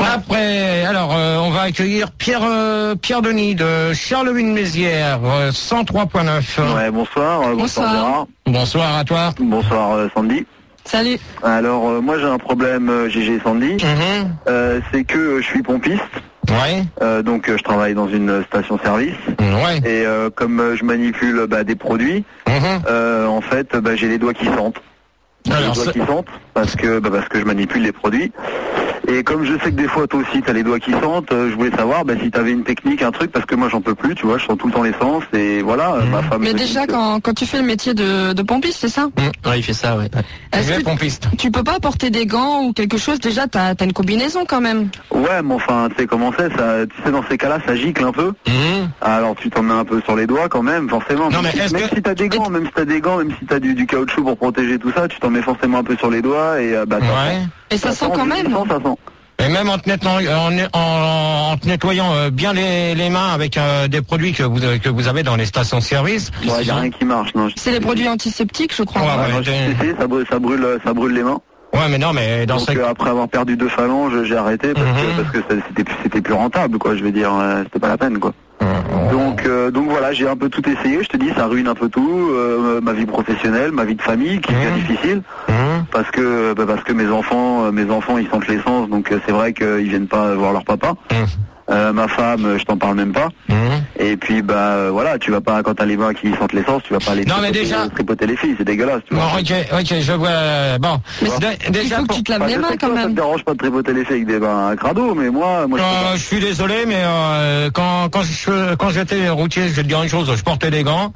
Après, alors, on va accueillir Pierre Denis de Charleville-Mézières, 103.9. Ouais, bonsoir. Bonsoir Gérard. Bonsoir à toi. Bonsoir Sandy. Salut. Alors, moi j'ai un problème, GG et Sandy. C'est que je suis pompiste. Ouais. Donc je travaille dans une station-service. Ouais. Et comme je manipule des produits, en fait, j'ai les doigts qui sentent. Alors, les doigts qui sentent parce que je manipule les produits. Et comme je sais que des fois toi aussi t'as les doigts qui sentent, je voulais savoir si t'avais une technique, un truc, parce que moi j'en peux plus, tu vois, je sens tout le temps l'essence et voilà, ma femme. Mais déjà quand tu fais le métier de pompiste, c'est ça? Ouais, il fait ça, ouais. Est-ce que pompiste. Tu peux pas porter des gants ou quelque chose? Déjà t'as une combinaison quand même. Ouais, mais enfin, tu sais comment c'est, ça, tu sais, dans ces cas-là, ça gicle un peu. Alors tu t'en mets un peu sur les doigts quand même, forcément. Non, mais même si t'as des gants, même si t'as du caoutchouc pour protéger tout ça, tu t'en mets forcément un peu sur les doigts et ça sent. Et ça sent quand même. Ça sent. Et même en te nettoyant bien les mains avec des produits que vous avez dans les stations-service. Ouais, y a rien qui marche, non. C'est les produits antiseptiques, je crois. Ça brûle les mains. Ouais, mais non, mais dans donc, après avoir perdu 2 phalanges, j'ai arrêté parce que c'était plus rentable, quoi. Je veux dire, c'était pas la peine, quoi. Donc voilà, j'ai un peu tout essayé. Je te dis, ça ruine un peu tout, ma vie professionnelle, ma vie de famille, qui est bien difficile, parce que mes enfants, ils sentent l'essence, donc c'est vrai qu'ils viennent pas voir leur papa. Ma femme, je t'en parle même pas. Et puis voilà, tu vas pas, quand t'as les mains qui sentent l'essence, tu vas pas aller tripoter les filles, c'est dégueulasse, tu vois. Ok, je vois. Bon, mais déjà, il faut que tu te laves les mains quand même. Ça te dérange pas de tripoter les filles avec des bains à crado, mais moi je suis désolé, mais quand j'étais routier, je vais te dire une chose, je portais des gants,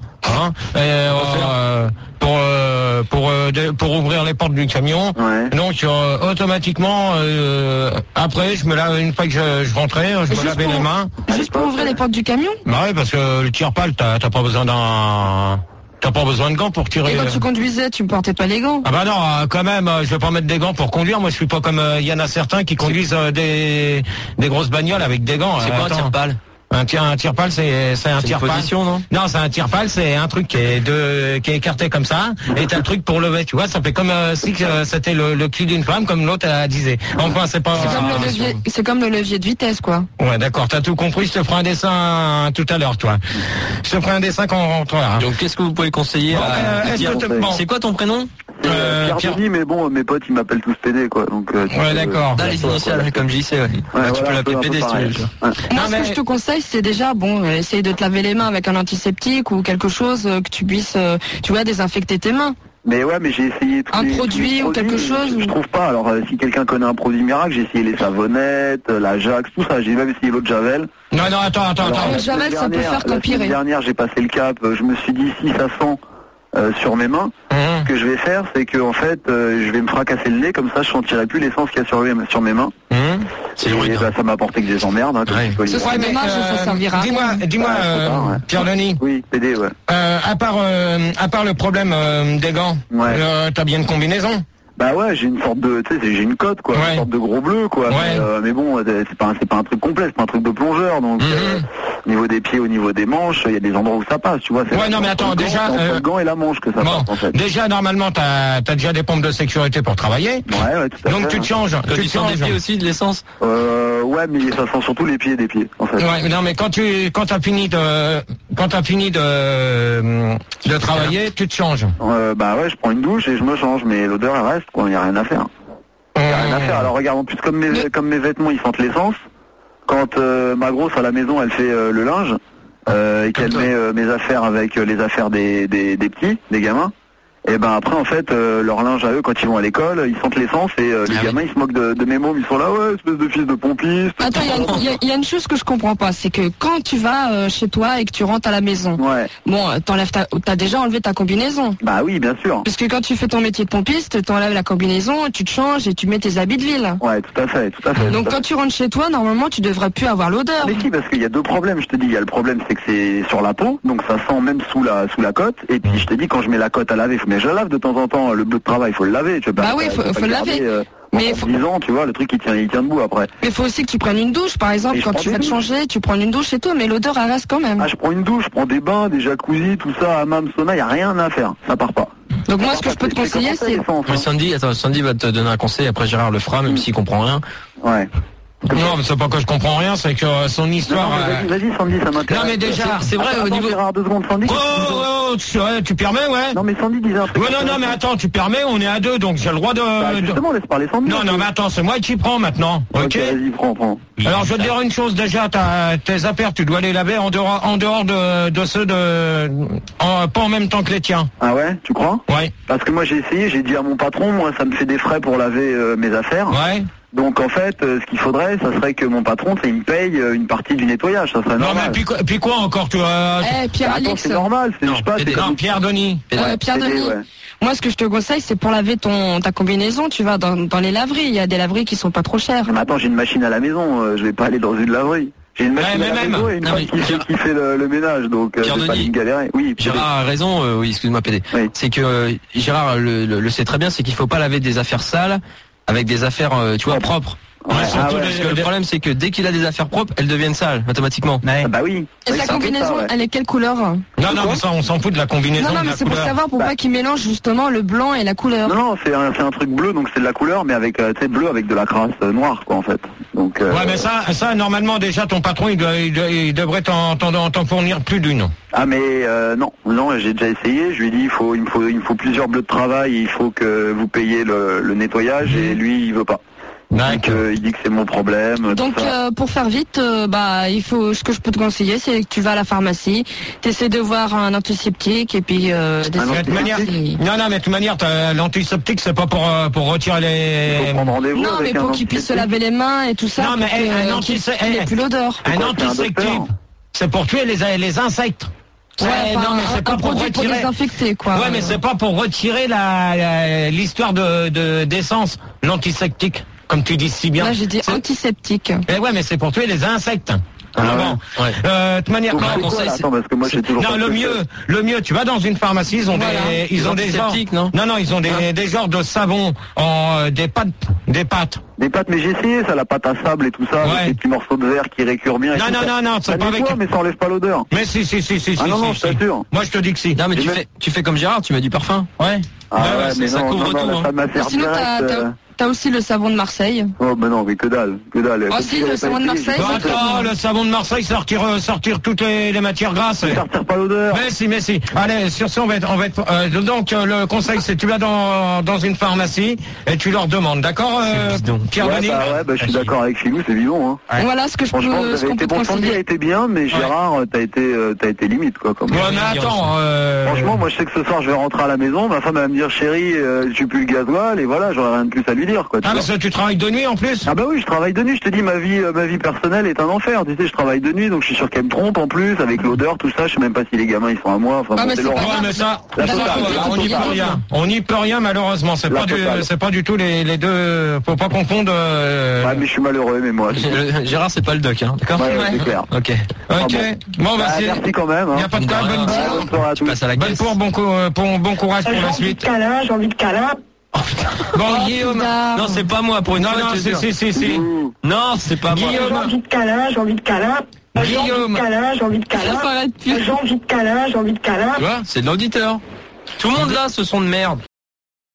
pour ouvrir les portes du camion. Ouais. Donc automatiquement après je me lave, une fois que je rentrais, je me lavais les mains. Juste pour ouvrir les portes du camion? Bah ouais, parce que le tire-pale, t'as pas besoin de gants pour tirer. Et quand tu conduisais, tu ne portais pas les gants? Ah bah non, quand même, je vais pas mettre des gants pour conduire. Moi, je suis pas comme il y en a certains qui conduisent des grosses bagnoles avec des gants. C'est quoi un tire-pale? Un tire-pale, c'est un tire-pale. Non, c'est un tire-pale, c'est un truc qui est écarté comme ça, et t'as le truc pour lever, tu vois, ça fait comme si c'était le cul d'une femme, comme l'autre disait. Enfin, c'est pas. C'est comme le levier de vitesse, quoi. Ouais, d'accord, t'as tout compris. Je te ferai un dessin tout à l'heure, toi. Je te ferai un dessin quand on rentrera. Donc, qu'est-ce que vous pouvez conseiller C'est quoi ton prénom? Pierre Denis, mais bon, mes potes ils m'appellent tous PD, quoi. Donc, ouais, d'accord. Dans les initiales, comme JC, ouais. Tu peux l'appeler PD si tu veux. Moi, ce que je te conseille, c'est déjà, essayer de te laver les mains avec un antiseptique ou quelque chose que tu puisses, désinfecter tes mains. Mais ouais, mais j'ai essayé un produit ou quelque chose. Je trouve pas. Alors, si quelqu'un connaît un produit miracle, j'ai essayé les savonnettes, l'Ajax, tout ça. J'ai même essayé l'eau de Javel. Non, attends. Le Javel, ça peut faire qu'empirer. L'année dernière, j'ai passé le cap. Je me suis dit, si ça sent sur mes mains, ce que je vais faire, c'est que en fait, je vais me fracasser le nez, comme ça, je sentirai plus l'essence qu'il y a sur mes mains. Et ça m'a apporté que des emmerdes. Ce serait dommage, ça servira. Dis-moi, Pierre Denis. Oui, PD, ouais. À part le problème des gants, t'as bien une combinaison? Bah ouais, j'ai une sorte de, tu sais, j'ai une cote, quoi, une sorte de gros bleu, quoi. Mais bon, c'est pas un truc complet, c'est pas un truc de plongeur, donc au niveau des pieds, au niveau des manches, il y a des endroits où ça passe, tu vois. Ouais, non, mais attends, déjà, le gant et la manche que ça passe, en fait. Déjà, normalement, t'as déjà des pompes de sécurité pour travailler. Ouais, tout à fait. Donc tu te changes. Tu sens des pieds aussi, de l'essence? Ouais, mais ça sent surtout les pieds des pieds, en fait. Ouais, non, mais quand t'as fini de travailler, tu te changes. Bah ouais, je prends une douche et je me change, mais l'odeur elle reste, quoi, il y a rien à faire. Alors regarde, en plus comme mes vêtements ils sentent l'essence, quand ma grosse à la maison elle fait le linge et qu'elle met mes affaires avec les affaires des petits, des gamins, et ben après en fait leur linge à eux quand ils vont à l'école, ils sentent l'essence et les gamins ils se moquent de mes mômes, ils sont là, ouais, espèce de fils de pompiste. Attends, il y a une chose que je comprends pas, c'est que quand tu vas chez toi et que tu rentres à la maison, bon, t'as déjà enlevé ta combinaison. Bah oui, bien sûr. Parce que quand tu fais ton métier de pompiste, t'enlèves la combinaison, tu te changes et tu mets tes habits de ville. Ouais, tout à fait. Donc quand tu rentres chez toi, normalement tu devrais plus avoir l'odeur. Mais si, parce qu'il y a 2 problèmes, je te dis, il y a le problème c'est que c'est sur la peau, donc ça sent même sous la cote, et puis je te dis quand je mets la cote à laver, mais je la lave de temps en temps, le bleu de travail, il faut le laver, tu vois. Bah oui, faut le laver. Mais 10 ans, tu vois, le truc il tient debout après. Mais il faut aussi que tu prennes une douche, par exemple, quand tu vas te changer, tu prends une douche et tout, mais l'odeur elle reste quand même. Ah, je prends une douche, je prends des bains, des jacuzzi, tout ça, hammam, sauna, il y a rien à faire, ça part pas. Donc moi, ce que je peux te conseiller, c'est... Mais Sandy va te donner un conseil, après Gérard le fera, même s'il comprend rien. Ouais. Non, mais c'est pas que je comprends rien, c'est que son histoire... Vas-y, Sandy, ça m'intéresse. Non, mais déjà, c'est vrai, au niveau... Gérard, 2 secondes, Sandy. Tu permets, ouais. Non, mais Sandy disait un truc. Ouais, non, mais attends, tu permets, on est à 2, donc j'ai le droit de... Justement, laisse parler Sandy. Non, mais attends, c'est moi qui prends maintenant, ok? Vas-y, prends. Alors, je vais te dire une chose, déjà, tes affaires, tu dois les laver en dehors de ceux pas en même temps que les tiens. Ah ouais, tu crois? Ouais. Parce que moi, j'ai essayé, j'ai dit à mon patron, moi, ça me fait des frais pour laver mes affaires. Ouais. Donc en fait, ce qu'il faudrait, ça serait que mon patron, il me paye une partie du nettoyage, ça serait normal. Non mais puis quoi encore, tu vois? Pierre-Alex. C'est normal, c'est non, Pierre Denis. Pierre Denis. Ouais. Moi, ce que je te conseille, c'est pour laver ta combinaison, tu vas dans les laveries. Il y a des laveries qui sont pas trop chères. Mais attends, j'ai une machine à la maison, je vais pas aller dans une laverie. J'ai une machine à la maison et une femme qui fait le ménage, donc je vais pas aller me galérer. Oui, Gérard a raison, oui, excuse-moi PD. Oui. C'est que Gérard le sait très bien, c'est qu'il faut pas laver des affaires sales avec des affaires, tu vois, propres. Ouais, parce que le problème, c'est que dès qu'il a des affaires propres, elles deviennent sales, automatiquement. Ouais. Bah oui. Et sa combinaison, elle est quelle couleur? Non, mais ça, on s'en fout de la combinaison. Non, mais c'est pour savoir pourquoi qu'il mélange justement le blanc et la couleur. Non, c'est un truc bleu, donc c'est de la couleur, mais avec, tu sais, bleu avec de la crasse noire, quoi, en fait. Donc. Ouais, mais ça, normalement, déjà, ton patron, il devrait t'en fournir plus d'une. Ah, mais non, j'ai déjà essayé. Je lui ai dit, il me faut plusieurs bleus de travail. Il faut que vous payiez le nettoyage, et lui, il veut pas. Il dit que c'est mon problème. Donc pour faire vite, ce que je peux te conseiller, c'est que tu vas à la pharmacie, t'essaies de voir un antiseptique et puis de toute manière, l'antiseptique c'est pas pour retirer les. Il faut prendre rendez-vous. Non, mais pour qu'il puisse se laver les mains et tout ça. Non, mais qu'il n'ait plus l'odeur. Un antiseptique, c'est pour tuer les insectes. Ouais, non, mais c'est pas pour désinfecter, quoi. Ouais, mais c'est pas pour retirer l'histoire d'essence, l'antiseptique. Comme tu dis si bien. Là, j'ai dit antiseptique. Eh ouais, mais c'est pour tuer les insectes. Bon. Ouais. De toute manière, parce que moi j'ai toujours. Non, le mieux, tu vas dans une pharmacie, ils ont des genres, ils ont des genres de savon des pâtes. Des pâtes, mais j'ai essayé ça, la pâte à sable et tout ça, avec des petits morceaux de verre qui récurent bien. Non, c'est pas avec. Mais ça enlève pas l'odeur. Mais si. Non, je t'assure. Moi, je te dis que si. Non, mais tu fais comme Gérard, tu mets du parfum. Ouais. Mais ça couvre tout. Sinon, t'as aussi le savon de Marseille. Oh, mais non, mais que dalle. Oh, si, le savon de Marseille. Le savon de Marseille, sortir toutes les matières grasses. Ça retire pas l'odeur. Mais si. Allez, sur ce, on va être, donc, le conseil, c'est tu vas dans une pharmacie et tu leur demandes, d'accord, Pierre Denis? Je suis d'accord avec Philou, c'est vivant, hein. Voilà ce que je peux Franchement, Sandy a été bien, mais Gérard, t'as été limite, quoi, comme. Ouais, mais attends, franchement, moi, je sais que ce soir, je vais rentrer à la maison, ma femme, elle va me dire, chérie, j'ai plus le gasoil, et voilà, j'aurais rien de plus à lui dire, quoi. Parce que tu travailles de nuit, en plus? Ah bah oui, je travaille de nuit, je te dis, ma vie personnelle est un enfer, tu sais, je travaille de nuit, donc je suis sûr qu'elle me trompe, en plus, avec l'odeur, tout ça, je sais même pas si les gamins, ils sont à moi, enfin, mais ça, on n'y peut rien, malheureusement, c'est pas du tout les deux, faut pas confondre, Ouais, mais je suis malheureux, mais moi. Gérard, c'est pas le doc, hein, d'accord? Ouais, c'est clair. Ok. Bon, merci quand même, hein. Y a pas de quoi, bon courage pour la suite. J'ai envie de câlin. Bon, Guillaume. Non, c'est pas moi pour une fois. Non, si. Non, c'est pas moi. J'ai envie de câlin. Guillaume. J'ai envie de câlin. Tu vois? C'est de l'auditeur. Tout le monde là, ce son de merde.